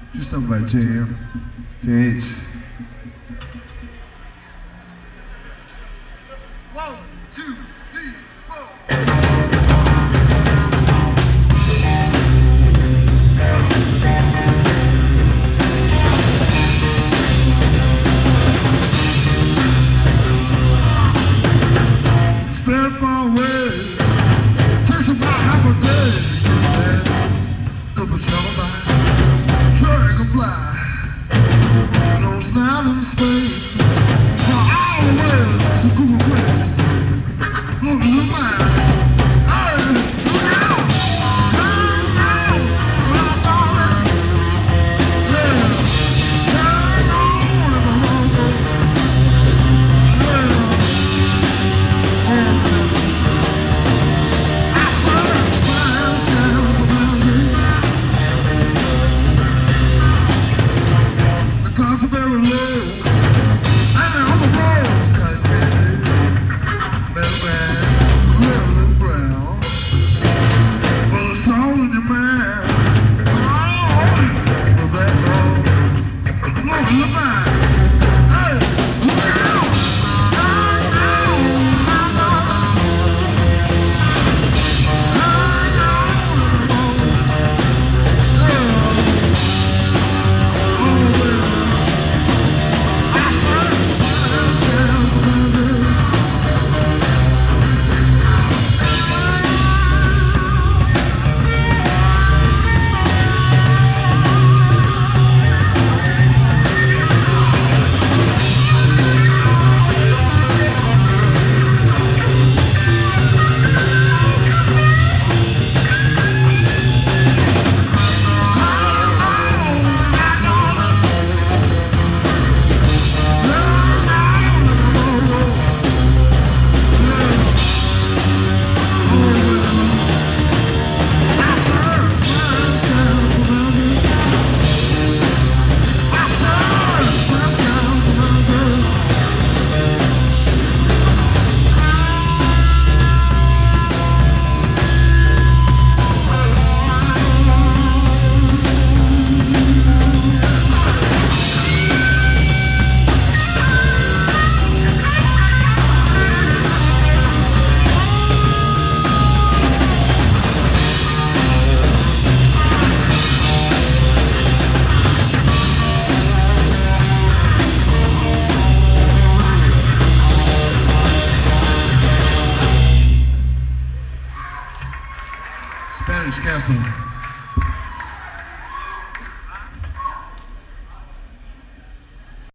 Just something by JM. JH. One, two, three, four. Step away, takes about half a day. Up a trouble by dragonfly, no snap in space. For all the way to Google Place. Look at the mind. Hey, look out! Turn on, my darling. Yeah, turn on if I want to. Clouds are very low, and they're on the road, cutting Batman, little brown. Well, it's all in your man. Oh, well, that road. Look, look back. Hey, look out! Turn down, my darling. Turn down, Spanish Castle.